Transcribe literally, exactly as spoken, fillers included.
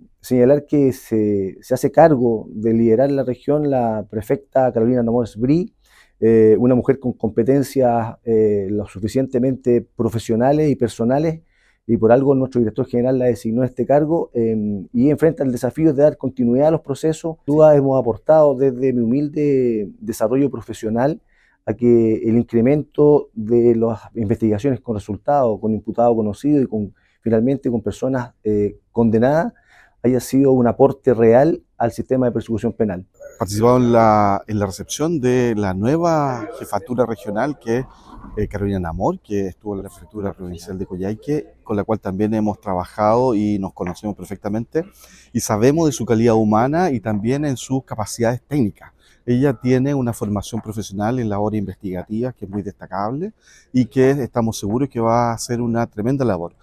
señalar que se, se hace cargo de liderar la región la prefecta Carolina Namores Bri, eh, una mujer con competencias eh, lo suficientemente profesionales y personales, y por algo nuestro director general la designó a este cargo, eh, y enfrenta el desafío de dar continuidad a los procesos. Sin duda hemos aportado desde mi humilde desarrollo profesional a que el incremento de las investigaciones con resultados, con imputados conocidos y con, finalmente con personas eh, condenadas, haya sido un aporte real al sistema de persecución penal. Participado en la, en la recepción de la nueva jefatura regional que es eh, Carolina Namor, que estuvo en la prefectura provincial de Coyhaique, con la cual también hemos trabajado y nos conocemos perfectamente y sabemos de su calidad humana y también en sus capacidades técnicas. Ella tiene una formación profesional en labor investigativa que es muy destacable y que estamos seguros que va a hacer una tremenda labor.